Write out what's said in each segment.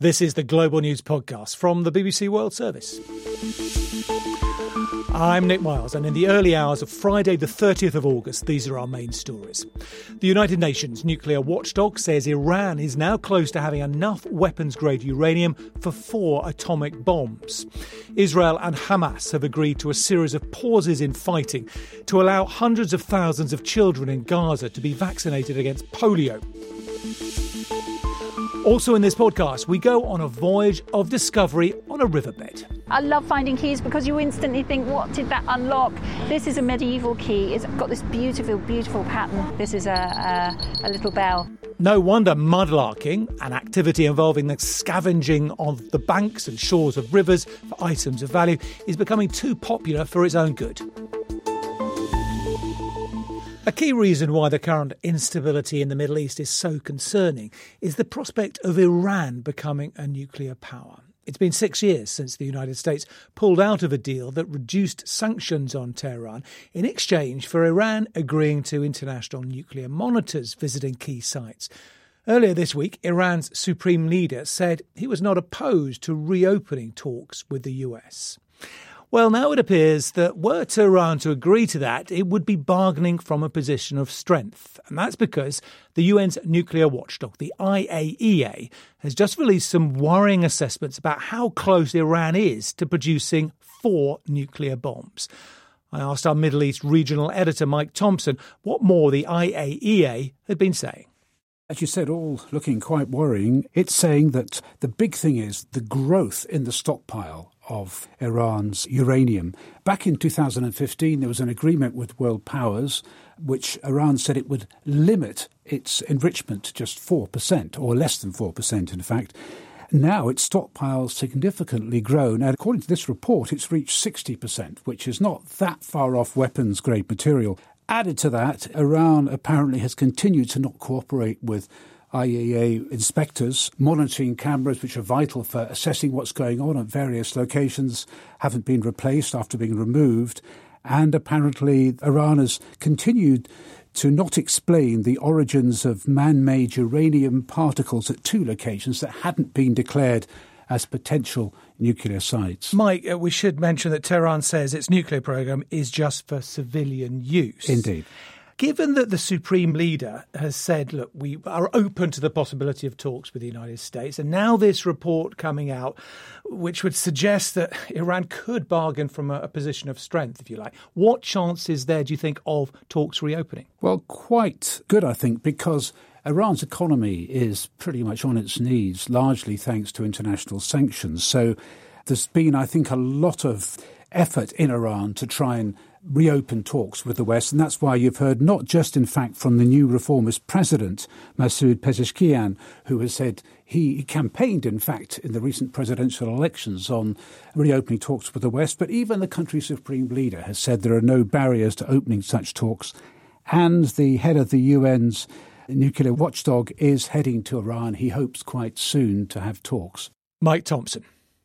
This is the Global News Podcast from the BBC World Service. I'm Nick Miles, and in the early hours of Friday the 30th of August, these are our main stories. The United Nations nuclear watchdog says Iran is now close to having enough weapons-grade uranium for 4 atomic bombs. Israel and Hamas have agreed to a series of pauses in fighting to allow hundreds of thousands of children in Gaza to be vaccinated against polio. Also in this podcast, we go on a voyage of discovery on a riverbed. I love finding keys because you instantly think, what did that unlock? This is a medieval key. It's got this beautiful, beautiful pattern. This is a little bell. No wonder mudlarking, an activity involving the scavenging of the banks and shores of rivers for items of value, is becoming too popular for its own good. A key reason why the current instability in the Middle East is so concerning is the prospect of Iran becoming a nuclear power. It's been 6 years since the United States pulled out of a deal that reduced sanctions on Tehran in exchange for Iran agreeing to international nuclear monitors visiting key sites. Earlier this week, Iran's supreme leader said he was not opposed to reopening talks with the US. Well, now it appears that were Tehran to agree to that, it would be bargaining from a position of strength. And that's because the UN's nuclear watchdog, the IAEA, has just released some worrying assessments about how close Iran is to producing 4 nuclear bombs. I asked our Middle East regional editor, Mike Thompson, what more the IAEA had been saying. As you said, all looking quite worrying. It's saying that the big thing is the growth in the stockpile of Iran's uranium. Back in 2015, there was an agreement with world powers which Iran said it would limit its enrichment to just 4%, or less than 4%, in fact. Now its stockpile's significantly grown, and according to this report, it's reached 60%, which is not that far off weapons-grade material. Added to that, Iran apparently has continued to not cooperate with IAEA inspectors. Monitoring cameras, which are vital for assessing what's going on at various locations, haven't been replaced after being removed. And apparently Iran has continued to not explain the origins of man-made uranium particles at 2 locations that hadn't been declared as potential nuclear sites. Mike, we should mention that Tehran says its nuclear program is just for civilian use. Indeed. Given that the Supreme Leader has said, look, we are open to the possibility of talks with the United States, and now this report coming out, which would suggest that Iran could bargain from a position of strength, if you like, what chance is there, do you think, of talks reopening? Well, quite good, I think, because Iran's economy is pretty much on its knees, largely thanks to international sanctions. So there's been, I think, a lot of effort in Iran to try and reopen talks with the West. And that's why you've heard not just, in fact, from the new reformist president, Masoud Pezeshkian, who has said he campaigned, in fact, in the recent presidential elections on reopening talks with the West, but even the country's supreme leader has said there are no barriers to opening such talks. And the head of the UN's nuclear watchdog is heading to Iran. He hopes quite soon to have talks. Mike Thompson.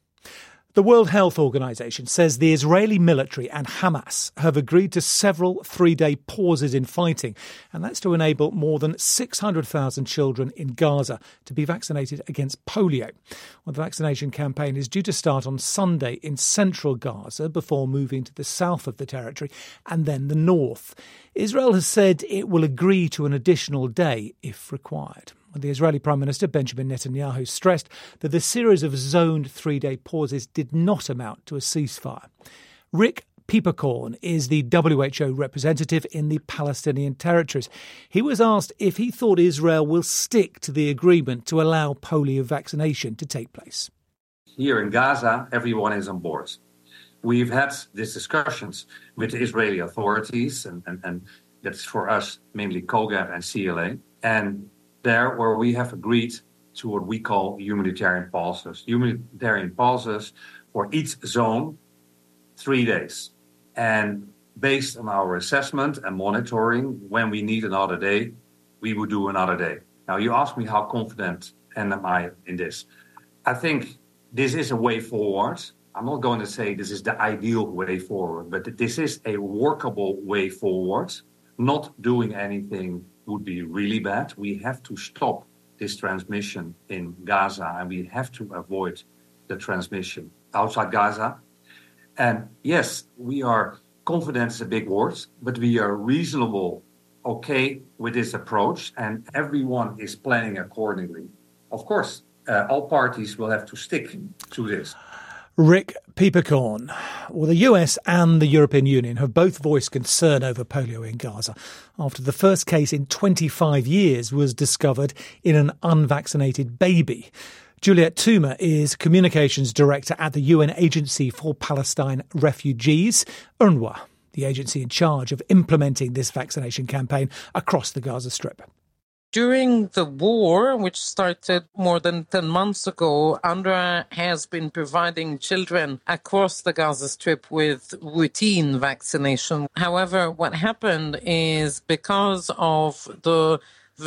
The World Health Organization says the Israeli military and Hamas have agreed to several 3-day pauses in fighting, and that's to enable more than 600,000 children in Gaza to be vaccinated against polio. Well, the vaccination campaign is due to start on Sunday in central Gaza before moving to the south of the territory and then the north. Israel has said it will agree to an additional day if required. The Israeli Prime Minister Benjamin Netanyahu stressed that the series of zoned 3-day pauses did not amount to a ceasefire. Rick Pieperkorn is the WHO representative in the Palestinian territories. He was asked if he thought Israel will stick to the agreement to allow polio vaccination to take place. Here in Gaza, everyone is on board. We've had these discussions with the Israeli authorities, and that's for us mainly COGAT and CLA, and there where we have agreed to what we call humanitarian pauses. Humanitarian pauses for each zone, 3 days. And based on our assessment and monitoring, when we need another day, we would do another day. Now, you ask me how confident am I in this. I think this is a way forward. I'm not going to say this is the ideal way forward, but this is a workable way forward. Not doing anything would be really bad. We have to stop this transmission in Gaza, and we have to avoid the transmission outside Gaza. And yes, we are confident is a big word, but we are reasonable, okay with this approach, and everyone is planning accordingly. Of course, all parties will have to stick to this. Rick Peeperkorn. Well, the US and the European Union have both voiced concern over polio in Gaza after the first case in 25 years was discovered in an unvaccinated baby. Juliette Touma is Communications Director at the UN Agency for Palestine Refugees, UNRWA, the agency in charge of implementing this vaccination campaign across the Gaza Strip. During the war, which started more than 10 months ago, UNRWA has been providing children across the Gaza Strip with routine vaccination. However, what happened is because of the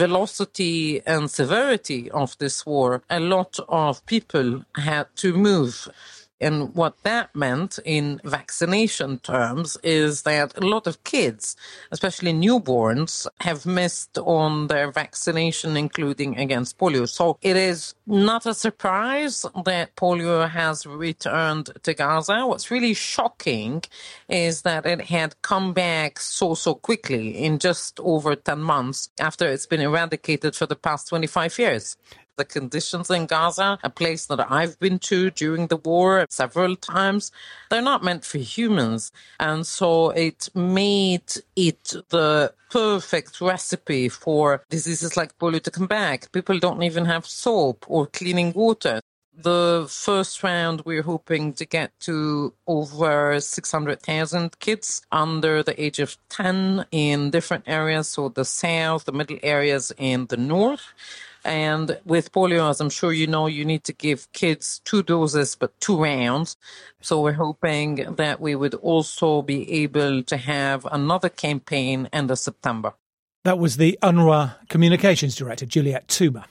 velocity and severity of this war, a lot of people had to move. And what that meant in vaccination terms is that a lot of kids, especially newborns, have missed on their vaccination, including against polio. So it is not a surprise that polio has returned to Gaza. What's really shocking is that it had come back so quickly in just over 10 months after it's been eradicated for the past 25 years. The conditions in Gaza, a place that I've been to during the war several times, they're not meant for humans. And so it made it the perfect recipe for diseases like polio to come back. People don't even have soap or cleaning water. The first round, we're hoping to get to over 600,000 kids under the age of 10 in different areas, so the south, the middle areas, and the north. And with polio, as I'm sure you know, you need to give kids 2 doses, but 2 rounds. So we're hoping that we would also be able to have another campaign end of September. That was the UNRWA Communications Director, Juliette Touma.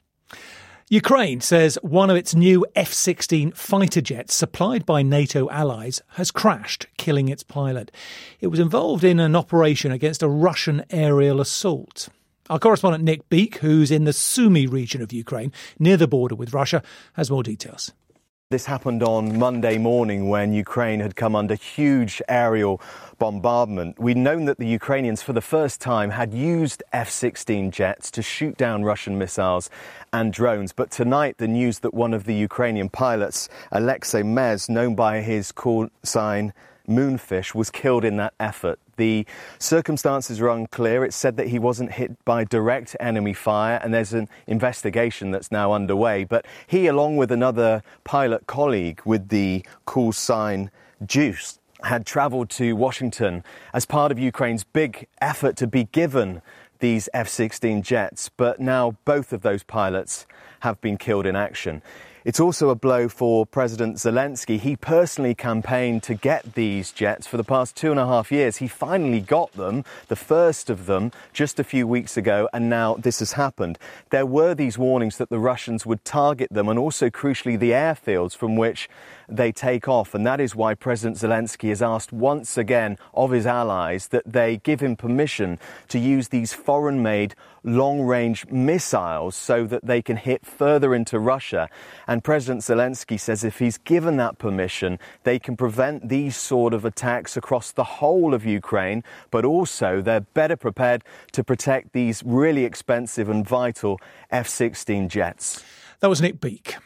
Ukraine says one of its new F-16 fighter jets supplied by NATO allies has crashed, killing its pilot. It was involved in an operation against a Russian aerial assault. Our correspondent Nick Beake, who's in the Sumy region of Ukraine, near the border with Russia, has more details. This happened on Monday morning when Ukraine had come under huge aerial bombardment. We'd known that the Ukrainians for the first time had used F-16 jets to shoot down Russian missiles and drones. But tonight, the news that one of the Ukrainian pilots, Alexei Mez, known by his call sign Moonfish, was killed in that effort. The circumstances are unclear. It's said that he wasn't hit by direct enemy fire, and there's an investigation that's now underway. But he, along with another pilot colleague with the call sign Juice, had travelled to Washington as part of Ukraine's big effort to be given these F-16 jets. But now both of those pilots have been killed in action. It's also a blow for President Zelensky. He personally campaigned to get these jets for the past 2.5 years. He finally got them, the first of them, just a few weeks ago, and now this has happened. There were these warnings that the Russians would target them, and also, crucially, the airfields from which they take off. And that is why President Zelensky has asked once again of his allies that they give him permission to use these foreign-made long-range missiles so that they can hit further into Russia. And President Zelensky says if he's given that permission, they can prevent these sort of attacks across the whole of Ukraine, but also they're better prepared to protect these really expensive and vital F-16 jets. That was Nick Beake.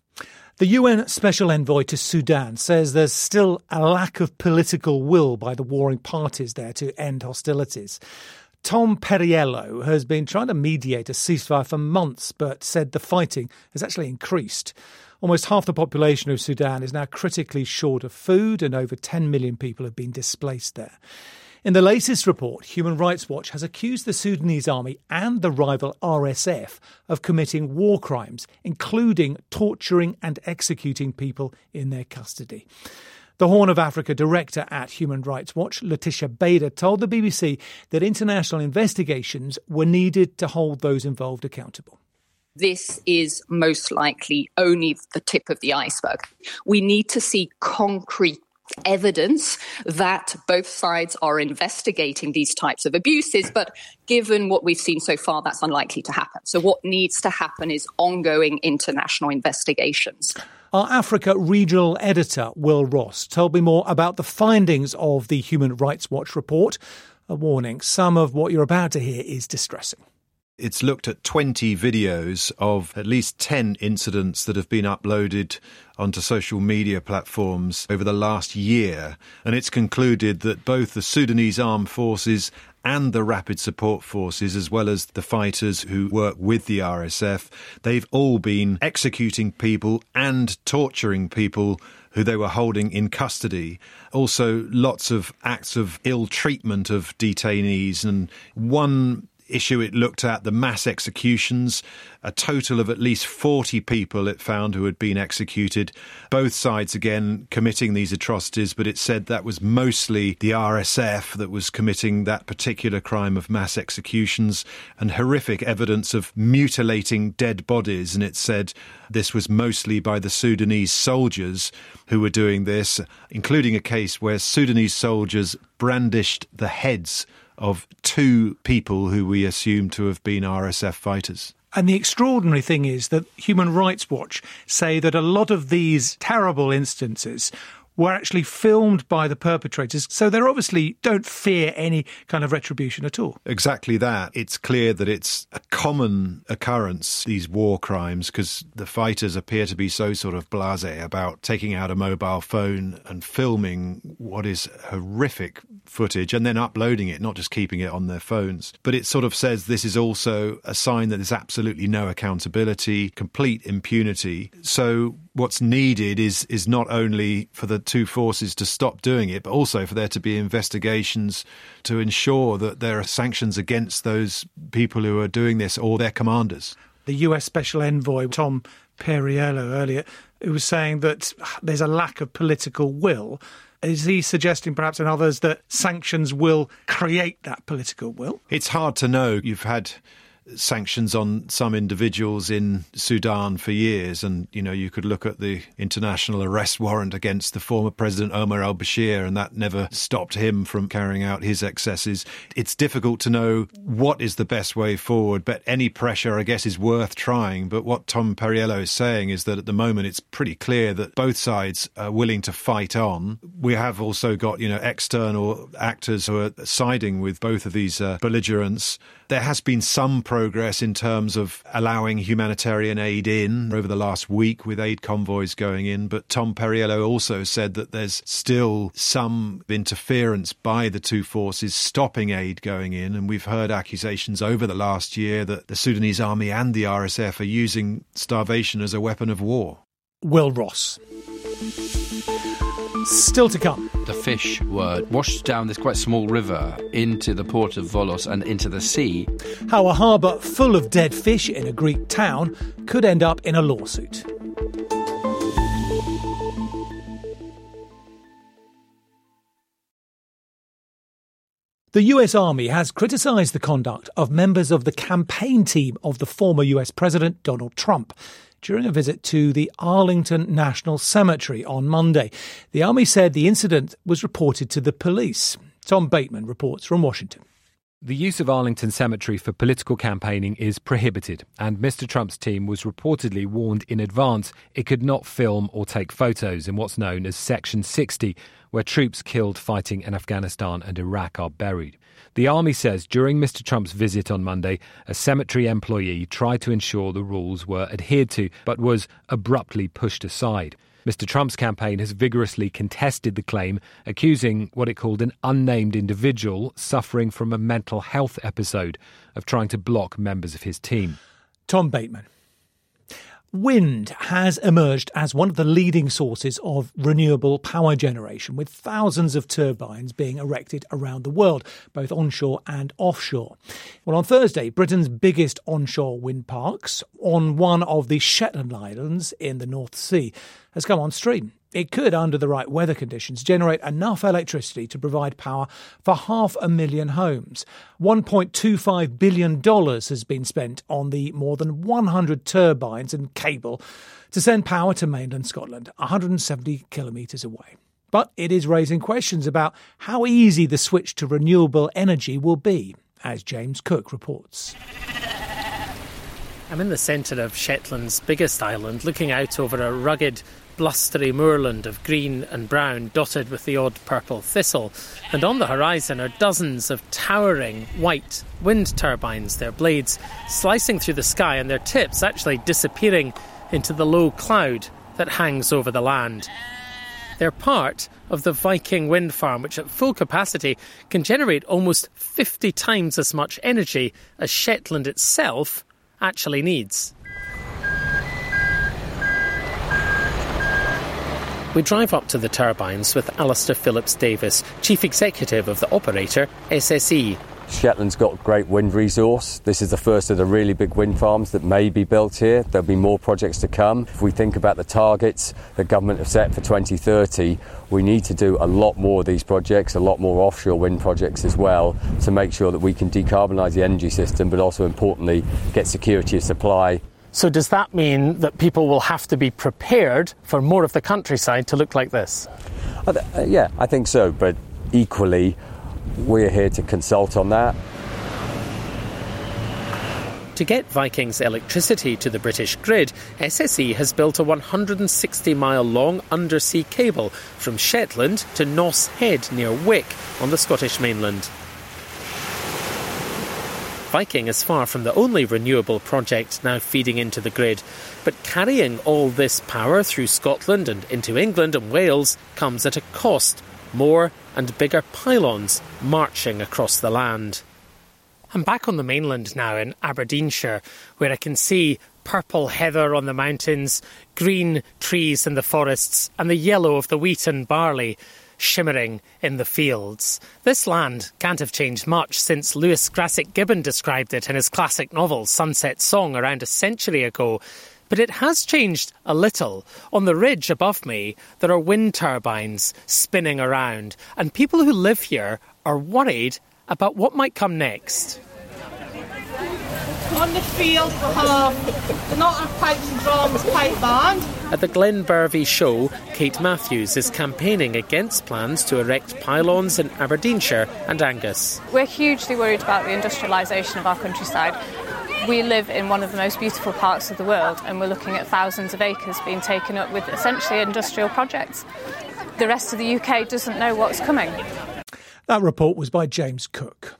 The UN Special Envoy to Sudan says there's still a lack of political will by the warring parties there to end hostilities. Tom Perriello has been trying to mediate a ceasefire for months, but said the fighting has actually increased. Almost half the population of Sudan is now critically short of food, and over 10 million people have been displaced there. In the latest report, Human Rights Watch has accused the Sudanese army and the rival RSF of committing war crimes, including torturing and executing people in their custody. The Horn of Africa director at Human Rights Watch, Letitia Bader, told the BBC that international investigations were needed to hold those involved accountable. This is most likely only the tip of the iceberg. We need to see concrete evidence that both sides are investigating these types of abuses, but given what we've seen so far, that's unlikely to happen. So what needs to happen is ongoing international investigations. Our Africa regional editor, Will Ross, told me more about the findings of the Human Rights Watch report. A warning, some of what you're about to hear is distressing. It's looked at 20 videos of at least 10 incidents that have been uploaded onto social media platforms over the last year. And it's concluded that both the Sudanese armed forces and the Rapid Support Forces, as well as the fighters who work with the RSF, they've all been executing people and torturing people who they were holding in custody. Also, lots of acts of ill treatment of detainees. And one issue it looked at, the mass executions, a total of at least 40 people it found who had been executed. Both sides, again, committing these atrocities, but it said that was mostly the RSF that was committing that particular crime of mass executions, and horrific evidence of mutilating dead bodies. And it said this was mostly by the Sudanese soldiers who were doing this, including a case where Sudanese soldiers brandished the heads of 2 people who we assume to have been RSF fighters. And the extraordinary thing is that Human Rights Watch say that a lot of these terrible instances were actually filmed by the perpetrators, so they obviously don't fear any kind of retribution at all. Exactly that. It's clear that it's a common occurrence, these war crimes, because the fighters appear to be so sort of blasé about taking out a mobile phone and filming what is horrific footage and then uploading it, not just keeping it on their phones. But it sort of says this is also a sign that there's absolutely no accountability, complete impunity. So what's needed is not only for the two forces to stop doing it, but also for there to be investigations to ensure that there are sanctions against those people who are doing this or their commanders. The US Special Envoy, Tom Perriello, earlier, who was saying that there's a lack of political will. Is he suggesting, perhaps, and others, that sanctions will create that political will? It's hard to know. You've had sanctions on some individuals in Sudan for years, and you could look at the international arrest warrant against the former president Omar al-Bashir, and that never stopped him from carrying out his excesses. It's difficult to know what is the best way forward, but any pressure, I guess, is worth trying. But what Tom Perriello is saying is that at the moment it's pretty clear that both sides are willing to fight on. We have also got external actors who are siding with both of these belligerents. There has been some progress in terms of allowing humanitarian aid in over the last week, with aid convoys going in. But Tom Perriello also said that there's still some interference by the two forces stopping aid going in. And we've heard accusations over the last year that the Sudanese army and the RSF are using starvation as a weapon of war. Will Ross. Still to come. The fish were washed down this quite small river into the port of Volos and into the sea. How a harbour full of dead fish in a Greek town could end up in a lawsuit. The US Army has criticised the conduct of members of the campaign team of the former US President Donald Trump during a visit to the Arlington National Cemetery on Monday. The Army said the incident was reported to the police. Tom Bateman reports from Washington. The use of Arlington Cemetery for political campaigning is prohibited, and Mr. Trump's team was reportedly warned in advance it could not film or take photos in what's known as Section 60, where troops killed fighting in Afghanistan and Iraq are buried. The Army says during Mr. Trump's visit on Monday, a cemetery employee tried to ensure the rules were adhered to, but was abruptly pushed aside. Mr. Trump's campaign has vigorously contested the claim, accusing what it called an unnamed individual suffering from a mental health episode of trying to block members of his team. Tom Bateman. Wind has emerged as one of the leading sources of renewable power generation, with thousands of turbines being erected around the world, both onshore and offshore. Well, on Thursday, Britain's biggest onshore wind parks, on one of the Shetland Islands in the North Sea, has come on stream. It could, under the right weather conditions, generate enough electricity to provide power for 500,000 homes. $1.25 billion has been spent on the more than 100 turbines and cable to send power to mainland Scotland, 170 kilometres away. But it is raising questions about how easy the switch to renewable energy will be, as James Cook reports. I'm in the centre of Shetland's biggest island, looking out over a rugged, blustery moorland of green and brown, dotted with the odd purple thistle. And on the horizon are dozens of towering white wind turbines, their blades slicing through the sky and their tips actually disappearing into the low cloud that hangs over the land. They're part of the Viking wind farm, which at full capacity can generate almost 50 times as much energy as Shetland itself actually needs. We drive up to the turbines with Alistair Phillips-Davis, Chief Executive of the operator SSE. Shetland's got great wind resource. This is the first of the really big wind farms that may be built here. There'll be more projects to come. If we think about the targets the government have set for 2030, we need to do a lot more of these projects, a lot more offshore wind projects as well, to make sure that we can decarbonise the energy system, but also importantly get security of supply. So does that mean that people will have to be prepared for more of the countryside to look like this? Yeah, I think so, but equally we're here to consult on that. To get Viking's electricity to the British grid, SSE has built a 160-mile-long undersea cable from Shetland to Noss Head near Wick on the Scottish mainland. Viking is far from the only renewable project now feeding into the grid, but carrying all this power through Scotland and into England and Wales comes at a cost. More and bigger pylons marching across the land. I'm back on the mainland now in Aberdeenshire, where I can see purple heather on the mountains, green trees in the forests, and the yellow of the wheat and barley shimmering in the fields. This land can't have changed much since Lewis Grassic Gibbon described it in his classic novel Sunset Song around a century ago. But it has changed a little. On the ridge above me, there are wind turbines spinning around, and people who live here are worried about what might come next. On the field we have not our pipes and drums pipe band. At the Glenbervie show, Kate Matthews is campaigning against plans to erect pylons in Aberdeenshire and Angus. We're hugely worried about the industrialisation of our countryside. We live in one of the most beautiful parts of the world, and we're looking at thousands of acres being taken up with essentially industrial projects. The rest of the UK doesn't know what's coming. That report was by James Cook.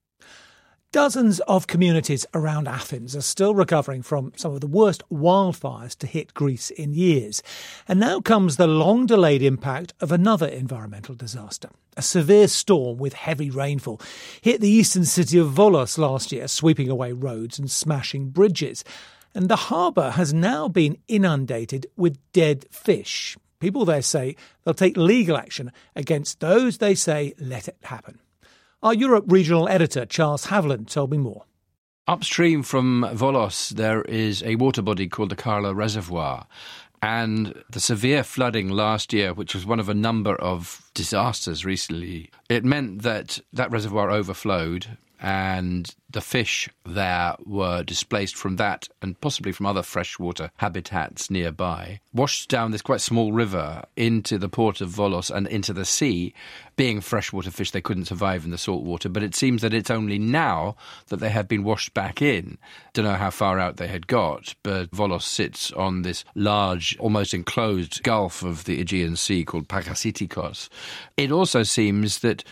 Dozens of communities around Athens are still recovering from some of the worst wildfires to hit Greece in years. And now comes the long-delayed impact of another environmental disaster. A severe storm with heavy rainfall hit the eastern city of Volos last year, sweeping away roads and smashing bridges. And the harbour has now been inundated with dead fish. People there say they'll take legal action against those they say let it happen. Our Europe regional editor, Charles Haviland, told me more. Upstream from Volos, there is a water body called the Karla Reservoir. And the severe flooding last year, which was one of a number of disasters recently, it meant that that reservoir overflowed and the fish there were displaced from that and possibly from other freshwater habitats nearby, washed down this quite small river into the port of Volos and into the sea. Being freshwater fish, they couldn't survive in the salt water, but it seems that it's only now that they have been washed back in. Don't know how far out they had got, but Volos sits on this large, almost enclosed gulf of the Aegean Sea called Pagassitikos. It also seems that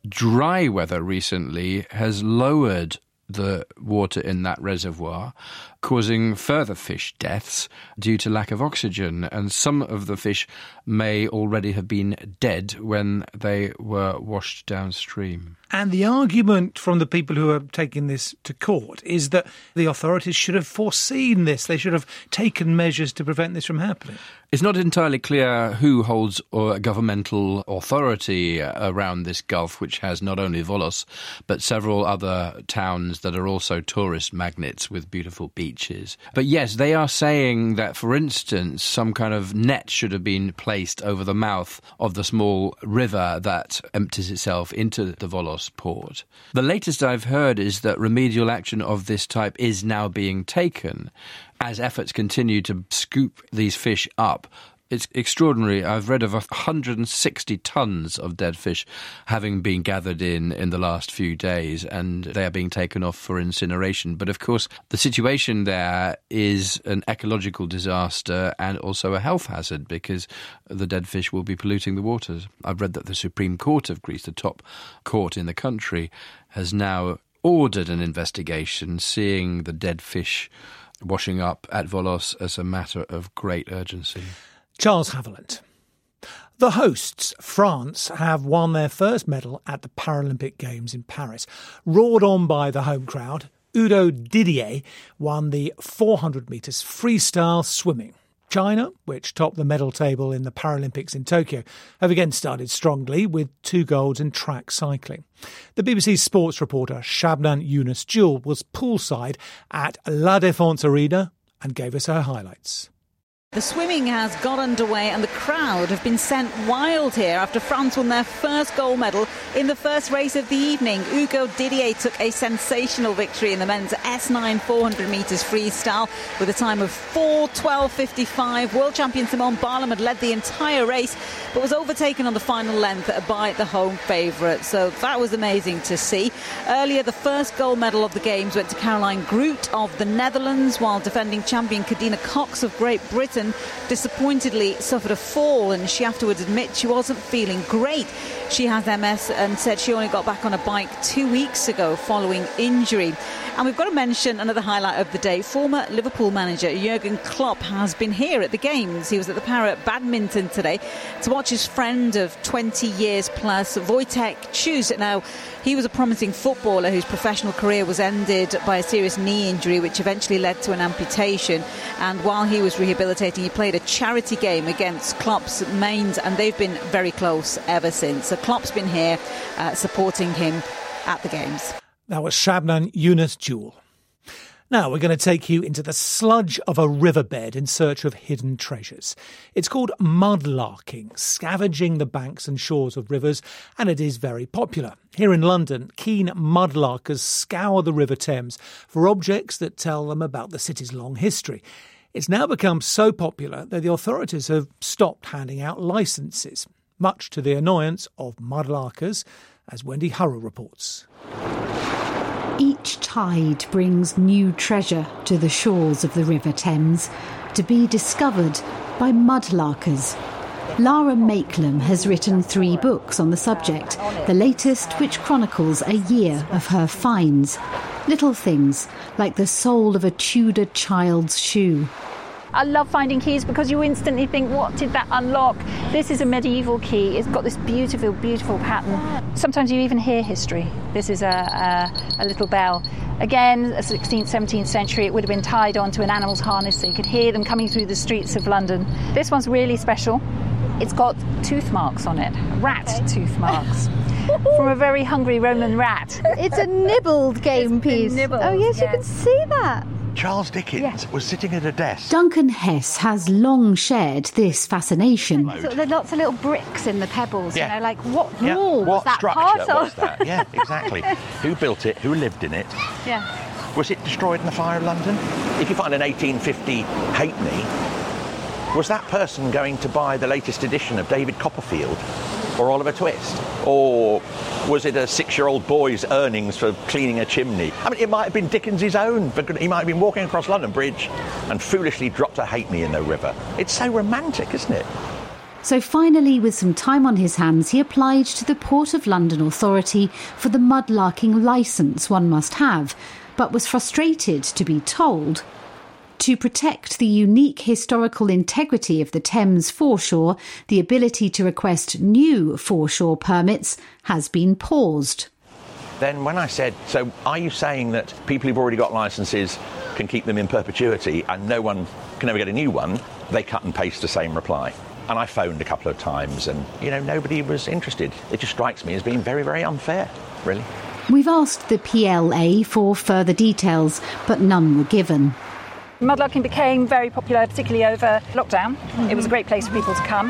dry weather recently has lowered the water in that reservoir, causing further fish deaths due to lack of oxygen. And some of the fish may already have been dead when they were washed downstream. And the argument from the people who are taking this to court is that the authorities should have foreseen this. They should have taken measures to prevent this from happening. It's not entirely clear who holds a governmental authority around this gulf, which has not only Volos, but several other towns that are also tourist magnets with beautiful beaches. But yes, they are saying that, for instance, some kind of net should have been placed over the mouth of the small river that empties itself into the Volos port. The latest I've heard is that remedial action of this type is now being taken as efforts continue to scoop these fish up It's extraordinary. I've read of 160 tonnes of dead fish having been gathered in the last few days, and they are being taken off for incineration. But of course, the situation there is an ecological disaster and also a health hazard, because the dead fish will be polluting the waters. I've read that the Supreme Court of Greece, the top court in the country, has now ordered an investigation, seeing the dead fish washing up at Volos as a matter of great urgency. Charles Haviland. The hosts, France, have won their first medal at the Paralympic Games in Paris. Roared on by the home crowd, Udo Didier won the 400 metres freestyle swimming. China, which topped the medal table in the Paralympics in Tokyo, have again started strongly with 2 golds in track cycling. The BBC sports reporter Shabnan Yunus-Jewel was poolside at La Défense Arena and gave us her highlights. The swimming has got underway and the crowd have been sent wild here after France won their first gold medal in the first race of the evening. Ugo Didier took a sensational victory in the men's S9 400 metres freestyle with a time of 4:12.55. World champion Simone Barlam had led the entire race but was overtaken on the final length by the home favourite. So that was amazing to see. Earlier, the first gold medal of the Games went to Caroline Groot of the Netherlands, while defending champion Kadina Cox of Great Britain disappointedly suffered a fall, and she afterwards admits she wasn't feeling great. She has MS and said she only got back on a bike 2 weeks ago following injury. And we've got to mention another highlight of the day. Former Liverpool manager Jurgen Klopp has been here at the Games. He was at the Parrot Badminton today to watch his friend of 20 years plus, Wojtek Chus. Now, he was a promising footballer whose professional career was ended by a serious knee injury, which eventually led to an amputation. And while he was rehabilitating, he played a charity game against Klopp's Mainz, and they've been very close ever since. So Klopp's been here supporting him at the Games. That was Shabnan Yunus-Jewel. Now we're going to take you into the sludge of a riverbed in search of hidden treasures. It's called mudlarking, scavenging the banks and shores of rivers, and it is very popular. Here in London, keen mudlarkers scour the River Thames for objects that tell them about the city's long history. It's now become so popular that the authorities have stopped handing out licences, much to the annoyance of mudlarkers, as Wendy Hurrell reports. Each tide brings new treasure to the shores of the River Thames to be discovered by mudlarkers. Lara Makelum has written 3 books on the subject, the latest which chronicles a year of her finds. Little things like the sole of a Tudor child's shoe. I love finding keys because you instantly think, what did that unlock? This is a medieval key. It's got this beautiful, beautiful pattern. Sometimes you even hear history. This is a little bell. Again, 16th, 17th century, it would have been tied onto an animal's harness so you could hear them coming through the streets of London. This one's really special. It's got tooth marks on it, rat tooth marks. From a very hungry Roman rat. It's a nibbled game piece. Nibbled, oh yes, you can see that. Charles Dickens was sitting at a desk. Duncan Hess has long shared this fascination. So there are lots of little bricks in the pebbles, Yeah. you know, like what wall was that part What structure was of? that? Yeah, exactly. Who built it? Who lived in it? Yeah. Was it destroyed in the fire of London? If you find an 1850 halfpenny, was that person going to buy the latest edition of David Copperfield or Oliver Twist? Or was it a 6-year-old boy's earnings for cleaning a chimney? I mean, it might have been Dickens's own, but he might have been walking across London Bridge and foolishly dropped a halfpenny in the river. It's so romantic, isn't it? So finally, with some time on his hands, he applied to the Port of London Authority for the mudlarking licence one must have, but was frustrated to be told to protect the unique historical integrity of the Thames foreshore, the ability to request new foreshore permits has been paused. Then when I said, so are you saying that people who've already got licences can keep them in perpetuity and no one can ever get a new one, they cut and paste the same reply. And I phoned a couple of times and, nobody was interested. It just strikes me as being very, very unfair, really. We've asked the PLA for further details, but none were given. Mudlarking became very popular, particularly over lockdown. It was a great place for people to come.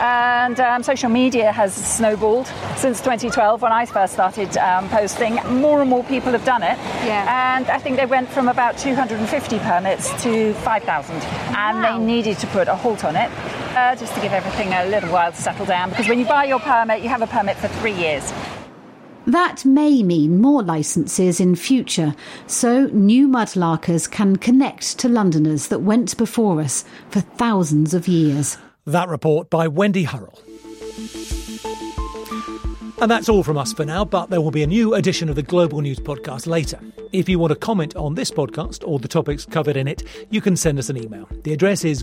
And social media has snowballed since 2012 when I first started posting. More and more people have done it. Yeah. And I think they went from about 250 permits to 5,000. And they needed to put a halt on it. just to give everything a little while to settle down, because when you buy your permit, you have a permit for 3 years. That may mean more licences in future, so new mudlarkers can connect to Londoners that went before us for thousands of years. That report by Wendy Hurrell. And that's all from us for now, but there will be a new edition of the Global News podcast later. If you want to comment on this podcast or the topics covered in it, you can send us an email. The address is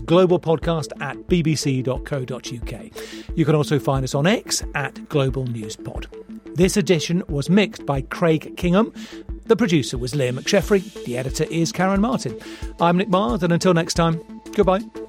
globalpodcast@bbc.co.uk. You can also find us on X @globalnewspod. This edition was mixed by Craig Kingham. The producer was Leah McSheffrey. The editor is Karen Martin. I'm Nick Mars, and until next time, goodbye.